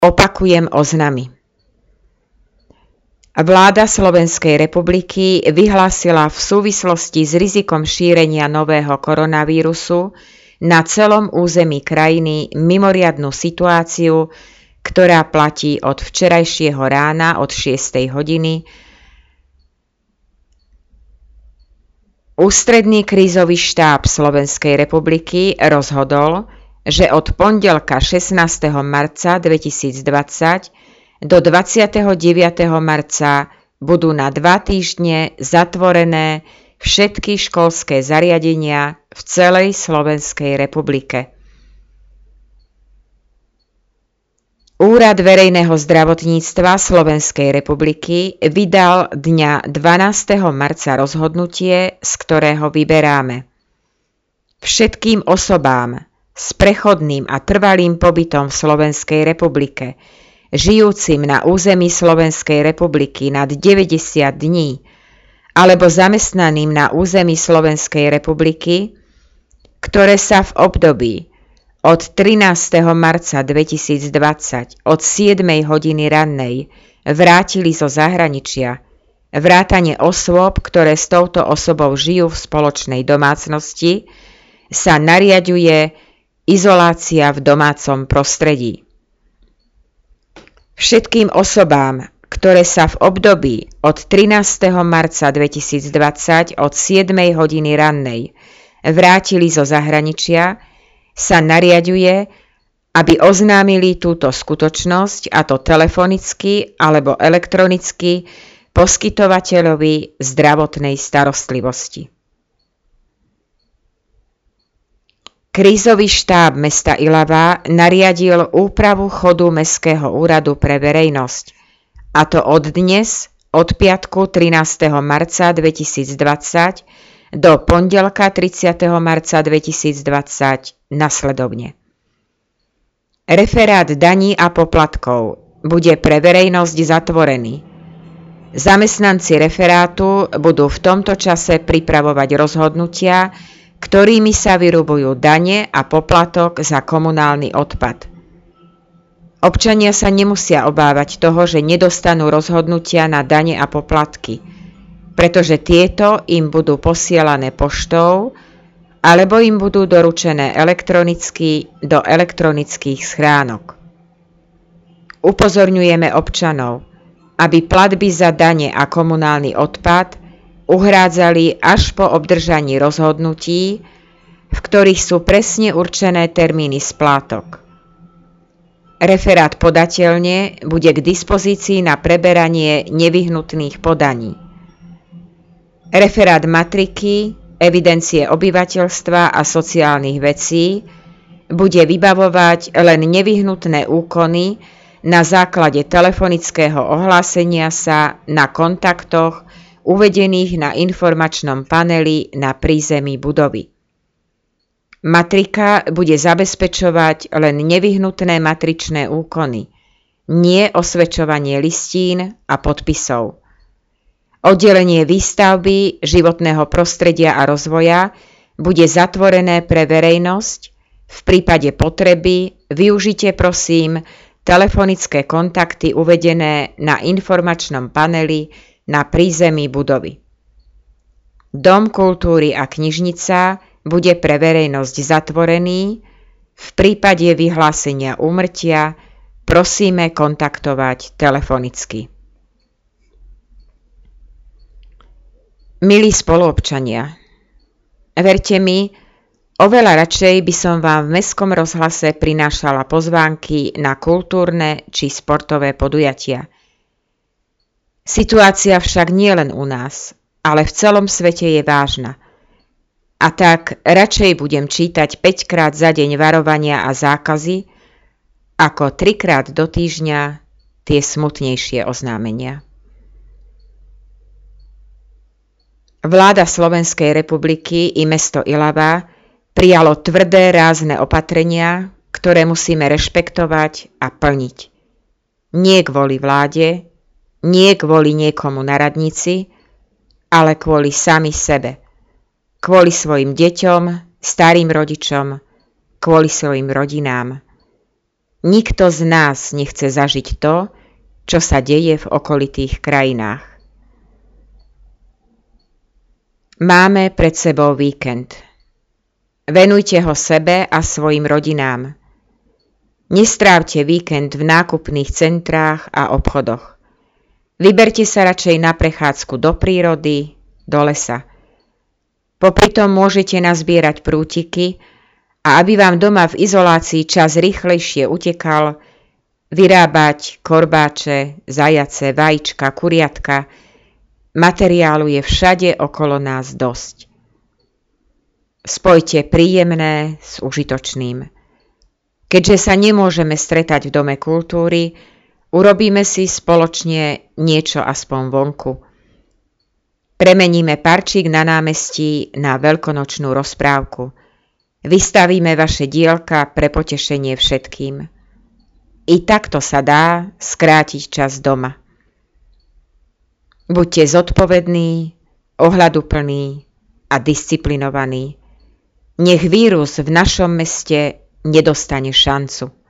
Opakujem oznamy. Vláda Slovenskej republiky vyhlásila v súvislosti s rizikom šírenia nového koronavírusu na celom území krajiny mimoriadnu situáciu, ktorá platí od včerajšieho rána od 6. hodiny. Ústredný krízový štáb Slovenskej republiky rozhodol, že od pondelka 16. marca 2020 do 29. marca budú na 2 týždne zatvorené všetky školské zariadenia v celej Slovenskej republike. Úrad verejného zdravotníctva Slovenskej republiky vydal dňa 12. marca rozhodnutie, z ktorého vyberáme: všetkým osobám s prechodným a trvalým pobytom v Slovenskej republike, žijúcim na území Slovenskej republiky nad 90 dní alebo zamestnaným na území Slovenskej republiky, ktoré sa v období od 13. marca 2020 od 7. hodiny rannej vrátili zo zahraničia, vrátane osôb, ktoré s touto osobou žijú v spoločnej domácnosti, sa nariaďuje izolácia v domácom prostredí. Všetkým osobám, ktoré sa v období od 13. marca 2020 od 7. hodiny rannej vrátili zo zahraničia, sa nariaďuje, aby oznámili túto skutočnosť, a to telefonicky alebo elektronicky, poskytovateľovi zdravotnej starostlivosti. Krízový štáb mesta Ilava nariadil úpravu chodu Mestského úradu pre verejnosť, a to od dnes, od piatku 13. marca 2020 do pondelka 30. marca 2020 nasledovne. Referát daní a poplatkov bude pre verejnosť zatvorený. Zamestnanci referátu budú v tomto čase pripravovať rozhodnutia, ktorými sa vyrubujú dane a poplatok za komunálny odpad. Občania sa nemusia obávať toho, že nedostanú rozhodnutia na dane a poplatky, pretože tieto im budú posielané poštou alebo im budú doručené elektronicky do elektronických schránok. Upozorňujeme občanov, aby platby za dane a komunálny odpad uhrádzali až po obdržaní rozhodnutí, v ktorých sú presne určené termíny splátok. Referát podateľne bude k dispozícii na preberanie nevyhnutných podaní. Referát matriky, evidencie obyvateľstva a sociálnych vecí bude vybavovať len nevyhnutné úkony na základe telefonického ohlásenia sa na kontaktoch uvedených na informačnom paneli na prízemí budovy. Matrika bude zabezpečovať len nevyhnutné matričné úkony, nie osvedčovanie listín a podpisov. Oddelenie výstavby, životného prostredia a rozvoja bude zatvorené pre verejnosť. V prípade potreby využite prosím telefonické kontakty uvedené na informačnom paneli na prízemí budovy. Dom kultúry a knižnica bude pre verejnosť zatvorený. V prípade vyhlásenia úmrtia prosíme kontaktovať telefonicky. Milí spoluobčania, verte mi, oveľa radšej by som vám v Mestskom rozhlase prinášala pozvánky na kultúrne či sportové podujatia. Situácia však nie len u nás, ale v celom svete je vážna. A tak radšej budem čítať 5-krát za deň varovania a zákazy, ako 3-krát do týždňa tie smutnejšie oznámenia. Vláda Slovenskej republiky i mesto Ilava prijalo tvrdé rázne opatrenia, ktoré musíme rešpektovať a plniť. Nie kvôli vláde, nie kvôli niekomu na radnici, ale kvôli sami sebe. Kvôli svojim deťom, starým rodičom, kvôli svojim rodinám. Nikto z nás nechce zažiť to, čo sa deje v okolitých krajinách. Máme pred sebou víkend. Venujte ho sebe a svojim rodinám. Nestrávte víkend v nákupných centrách a obchodoch. Vyberte sa radšej na prechádzku do prírody, do lesa. Popritom môžete nazbierať prútiky a aby vám doma v izolácii čas rýchlejšie utekal, vyrábať korbáče, zajace, vajíčka, kuriatka. Materiálu je všade okolo nás dosť. Spojte príjemné s užitočným. Keďže sa nemôžeme stretať v Dome kultúry, urobíme si spoločne niečo aspoň vonku. Premeníme parčík na námestí na veľkonočnú rozprávku. Vystavíme vaše dielka pre potešenie všetkým. I takto sa dá skrátiť čas doma. Buďte zodpovední, ohľaduplní a disciplinovaní. Nech vírus v našom meste nedostane šancu.